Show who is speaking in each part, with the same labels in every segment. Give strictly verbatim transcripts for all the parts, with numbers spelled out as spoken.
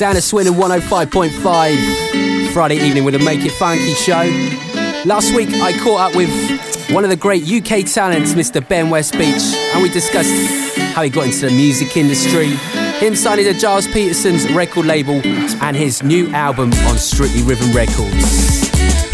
Speaker 1: Sound of Swindon one oh five point five. Friday evening with a Make It Funky show. Last week I caught up with one of the great U K talents, Mister Ben Westbeach, and we discussed how he got into the music industry, him signing to Giles Peterson's record label, and his new album on Strictly Rhythm Records.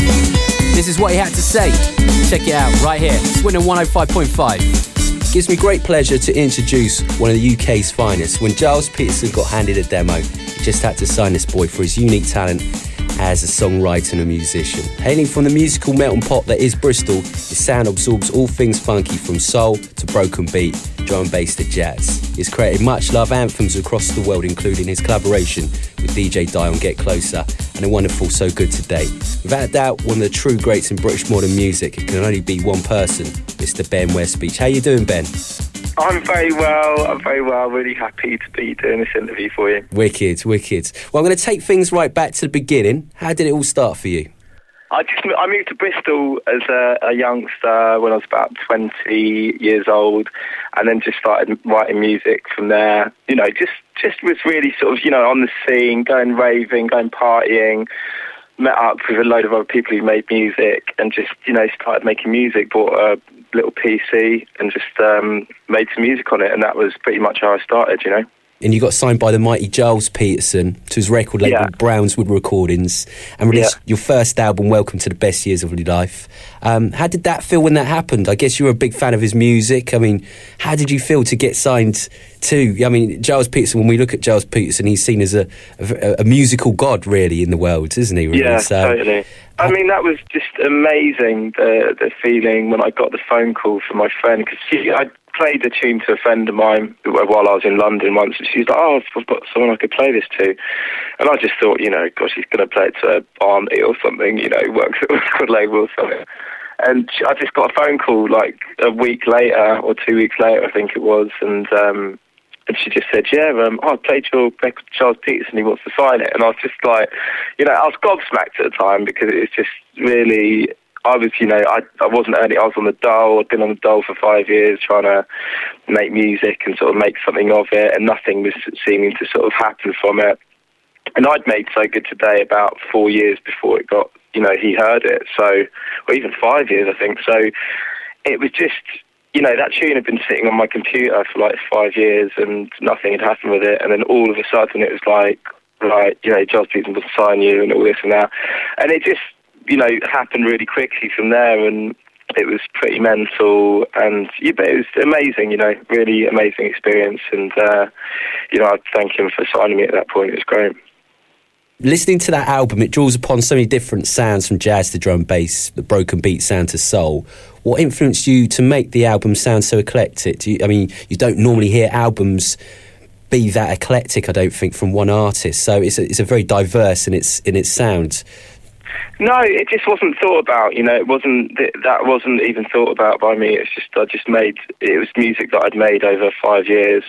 Speaker 1: This is what he had to say. Check it out right here, Swindon one oh five point five. It gives me great pleasure to introduce one of the U K's finest. When Giles Peterson got handed a demo, he just had to sign this boy for his unique talent as a songwriter and a musician. Hailing from the musical melting pot that is Bristol, his sound absorbs all things funky from soul to broken beat, drum and bass to jazz. He's created much loved anthems across the world, including his collaboration with D J Dye on Get Closer and a wonderful So Good Today. Without a doubt, one of the true greats in British modern music. It can only be one person, Mister Ben Westbeach. How you doing, Ben?
Speaker 2: I'm very well, I'm very well, really happy to be doing this interview for you.
Speaker 1: Wicked, wicked. Well, I'm going to take things right back to the beginning. How did it all start for you?
Speaker 2: I just I moved to Bristol as a, a youngster when I was about twenty years old, and then just started writing music from there. You know, just, just was really sort of, you know, on the scene, going raving, going partying, met up with a load of other people who made music and just, you know, started making music, bought a little P C and just um, made some music on it, and that was pretty much how I started, you know. And
Speaker 1: you got signed by the mighty Giles Peterson to his record label, yeah. Brownswood Recordings, and released yeah. your first album, Welcome to the Best Years of Your Life. Um, how did that feel when that happened? I guess you were a big fan of his music. I mean, how did you feel to get signed to, I mean, Giles Peterson? When we look at Giles Peterson, he's seen as a, a, a musical god, really, in the world, isn't he? Really?
Speaker 2: Yeah,
Speaker 1: so,
Speaker 2: totally. I mean, that was just amazing, the the feeling when I got the phone call from my friend, because I played a tune to a friend of mine while I was in London once, and she's like, oh, I've got someone I could play this to. And I just thought, you know, gosh, he's going to play it to Barney or something, you know, works at a record label or something. And I just got a phone call like a week later, or two weeks later, I think it was, and um, and she just said, yeah, um, oh, I played your record to Giles Peterson, he wants to sign it. And I was just like, you know, I was gobsmacked at the time, because it was just really... I was, you know, I, I wasn't earning, I was on the dole, I'd been on the dole for five years trying to make music and sort of make something of it, and nothing was seeming to sort of happen from it. And I'd made So Good Today about four years before it got, you know, he heard it, so, or even five years, I think. So it was just, you know, that tune had been sitting on my computer for like five years and nothing had happened with it, and then all of a sudden it was like, right, you know, Giles Peterson will sign you and all this and that. And it just, you know, happened really quickly from there, and it was pretty mental, and yeah, but it was amazing, you know, really amazing experience, and uh, you know, I'd thank him for signing me at that point. It was great.
Speaker 1: Listening to that album, it draws upon so many different sounds, from jazz to drum bass, the broken beat sound to soul. What influenced you to make the album sound so eclectic? Do you, I mean, you don't normally hear albums be that eclectic, I don't think, from one artist, so it's a, it's a very diverse in its in its sound.
Speaker 2: No, it just wasn't thought about, you know, it wasn't, that wasn't even thought about by me. It's just, I just made, it was music that I'd made over five years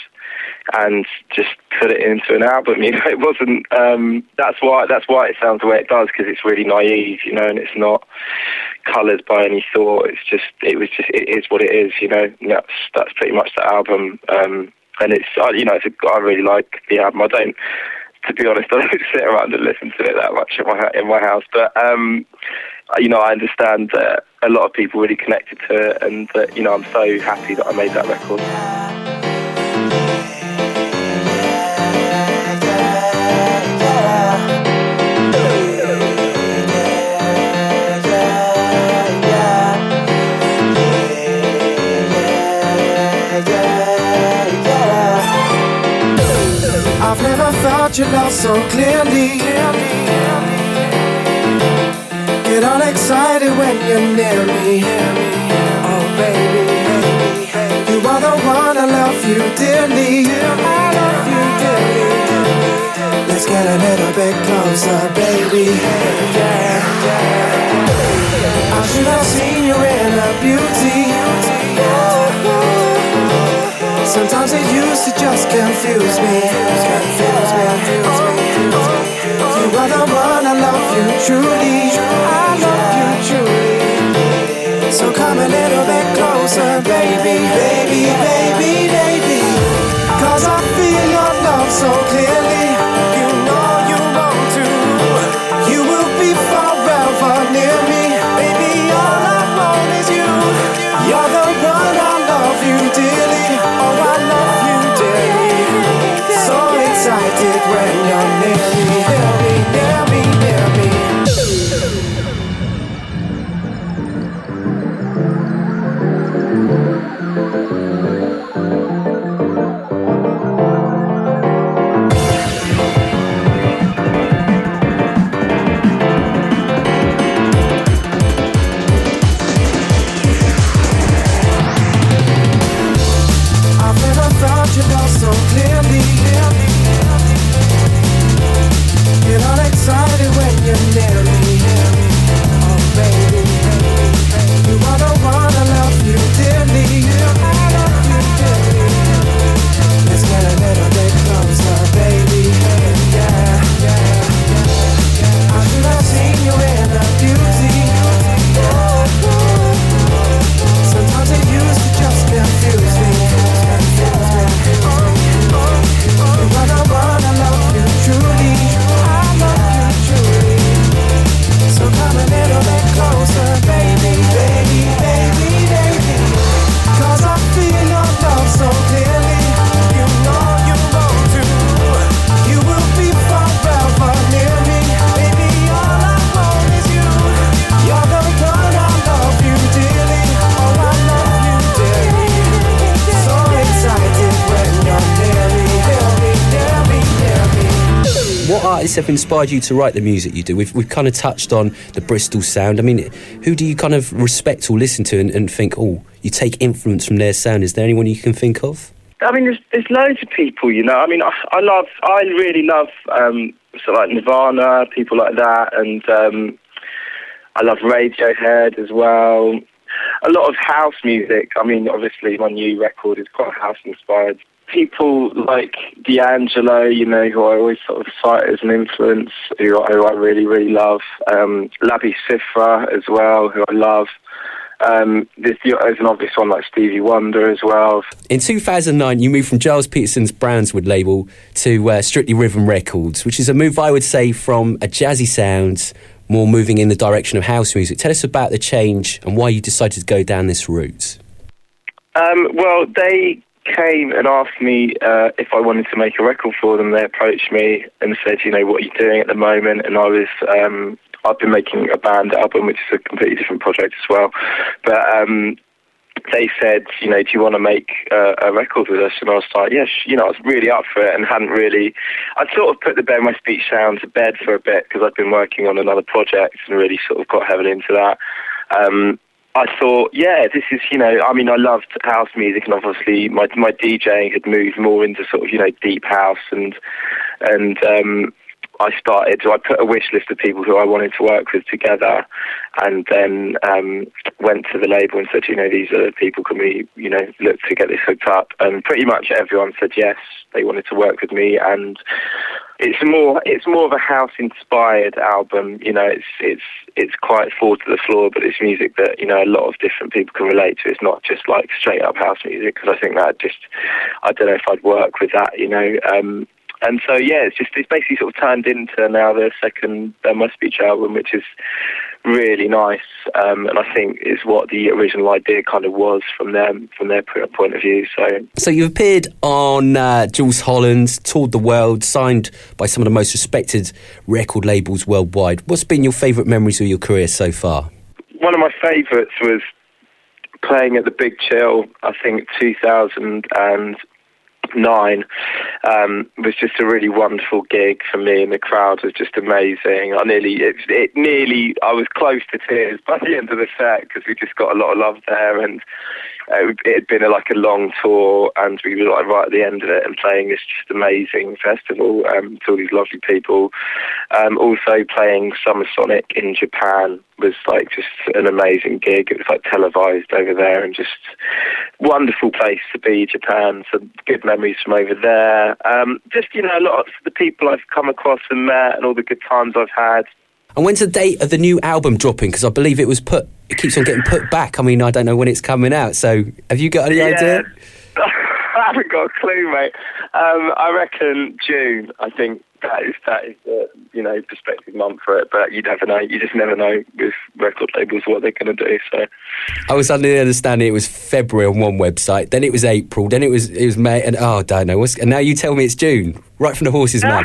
Speaker 2: and just put it into an album, you know, it wasn't, um, that's why, that's why it sounds the way it does, because it's really naive, you know, and it's not coloured by any thought. It's just, it was just, it is what it is, you know, and that's, that's pretty much the album. Um, and it's, you know, it's a, I really like the album. I don't, to be honest, I don't sit around and listen to it that much in my in my house. But um, you know, I understand that a lot of people really connected to it, and that, you know, I'm so happy that I made that record.
Speaker 3: I've never felt your love so clearly. Get all excited when you're near me. Oh baby, you are the one, I love you dearly. I love you dearly. Let's get a little bit closer, baby. I should have seen your inner beauty. Sometimes it used to just confuse me. Confuse me, confuse me. You are the one, I love you truly. I love you truly. So come a little bit closer, baby, baby, baby, baby. Cause I feel your love so clearly. You know
Speaker 1: artists have inspired you to write the music you do? We've we've kind of touched on the Bristol sound. I mean, who do you kind of respect or listen to and, and think, oh, you take influence from their sound? Is there anyone you can think of?
Speaker 2: I mean, there's, there's loads of people, you know. I mean, I, I love, I really love um, sort of like Nirvana, people like that, and um, I love Radiohead as well. A lot of house music. I mean, obviously, my new record is quite house-inspired. People like D'Angelo, you know, who I always sort of cite as an influence, who, who I really, really love. Um, Labi Siffre as well, who I love. Um, there's, there's an obvious one like Stevie Wonder as well.
Speaker 1: In two thousand nine, you moved from Giles Peterson's Brownswood label to uh, Strictly Rhythm Records, which is a move, I would say, from a jazzy sound, more moving in the direction of house music. Tell us about the change and why you decided to go down this route. Um,
Speaker 2: well, they came and asked me uh, if I wanted to make a record for them. They approached me and said, you know, what are you doing at the moment? And I was... Um, I've been making a band album, which is a completely different project as well. But um, they said, you know, do you want to make uh, a record with us? And I was like, yes, you know, I was really up for it and hadn't really... I'd sort of put the Ben West Beach sound to bed for a bit because I'd been working on another project and really sort of got heavily into that. Um, I thought, yeah, this is, you know, I mean, I loved house music and obviously my my DJing had moved more into sort of, you know, deep house and... and um, I started, so I put a wish list of people who I wanted to work with together and then um, went to the label and said, you know, these are the people, can we, you know, look to get this hooked up? And pretty much everyone said yes, they wanted to work with me. And it's more it's more of a house-inspired album, you know, it's it's it's quite forward to the floor, but it's music that, you know, a lot of different people can relate to. It's not just like straight-up house music, because I think that just, I don't know if I'd work with that, you know, um, and so, yeah, it's just, it's basically sort of turned into now the second Ben West Beach album, which is really nice. Um, and I think is what the original idea kind of was from them, from their point of view. So,
Speaker 1: so you've appeared on uh, Jools Holland, toured the world, signed by some of the most respected record labels worldwide. What's been your favourite memories of your career so far?
Speaker 2: One of my favourites was playing at the Big Chill, I think two thousand nine. Um, was just a really wonderful gig for me, and the crowd was just amazing. I nearly, it, it nearly, I was close to tears by the end of the set because we just got a lot of love there, and uh, it had been a, like a long tour, and we were like right at the end of it and playing this just amazing festival um, to all these lovely people. Um, also playing Summer Sonic in Japan was like just an amazing gig. It was like televised over there, and just wonderful place to be, Japan. Some good memories from over there. Um, just, you know, a lot of the people I've come across and met and all the good times I've had.
Speaker 1: And when's the date of the new album dropping? Because I believe it was put, it keeps on getting put back. I mean, I don't know when it's coming out. So have you got any
Speaker 2: yeah.
Speaker 1: idea?
Speaker 2: I haven't got a clue, mate. Um, I reckon June. I think that is that is the, you know, prospective month for it. But you never know. You just never know with record labels what they're going to do. So
Speaker 1: I was under the understanding it was February on one website, then it was April, then it was it was May, and oh, I don't know. What's, and now you tell me it's June, right from the horse's mouth.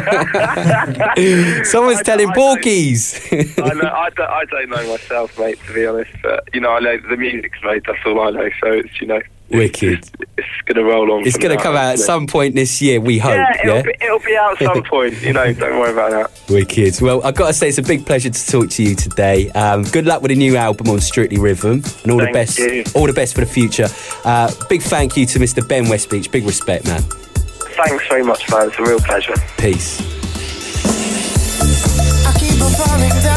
Speaker 1: Someone's I telling porkies.
Speaker 2: I, know, I, don't, I don't know myself, mate. To be honest, but you know, I know the music's made. That's all I know. So it's, you know.
Speaker 1: Wicked.
Speaker 2: It's, it's going to roll on.
Speaker 1: It's going to come out at some point this year, we hope.
Speaker 2: Yeah, it'll,
Speaker 1: yeah?
Speaker 2: Be, it'll be out at some point, you know, don't worry about that.
Speaker 1: Wicked. Well, I've got to say, it's a big pleasure to talk to you today. Um, good luck with the new album on Strictly Rhythm, and all
Speaker 2: thank
Speaker 1: the best
Speaker 2: you.
Speaker 1: all the best for the future. Uh, big thank you to Mister Ben West Beach. Big respect, man.
Speaker 2: Thanks very much, man. It's a real pleasure.
Speaker 1: Peace.
Speaker 3: I keep on falling